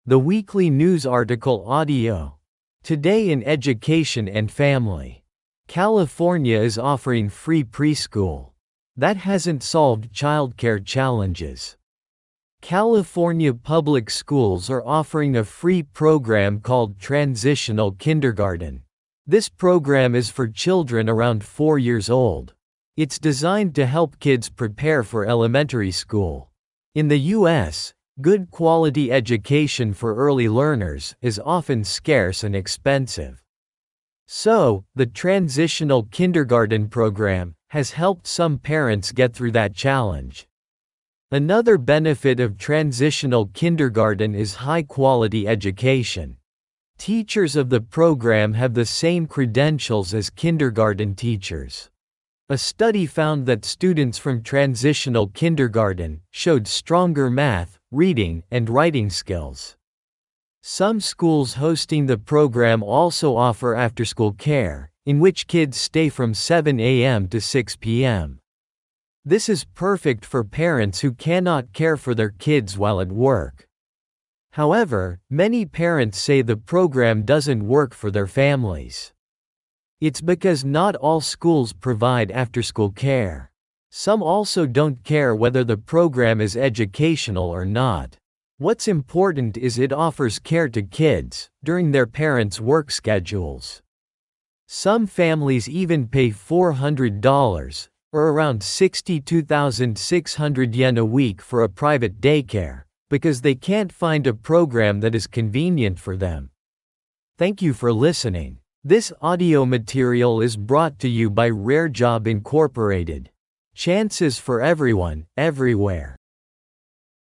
The weekly news article audio. Today in Education and Family. California is offering free preschool. That hasn't solved childcare challenges. California public schools are offering a free program called Transitional Kindergarten. This program is for children around 4 years old. It's designed to help kids prepare for elementary school. In the U.S., good quality education for early learners is often scarce and expensive. So, the Transitional Kindergarten program has helped some parents get through that challenge. Another benefit of Transitional Kindergarten is high-quality education. Teachers of the program have the same credentials as kindergarten teachers. A study found that students from Transitional Kindergarten showed stronger math, reading, and writing skills. Some schools hosting the program also offer after-school care, in which kids stay from 7 a.m. to 6 p.m. This is perfect for parents who cannot care for their kids while at work. However, many parents say the program doesn't work for their families. It's because not all schools provide after-school care. Some also don't care whether the program is educational or not. What's important is it offers care to kids during their parents' work schedules. Some families even pay $400, or around 62,600 yen a week for a private daycare, because they can't find a program that is convenient for them. Thank you for listening. This audio material is brought to you by Rare Job Incorporated. Chances for everyone, everywhere.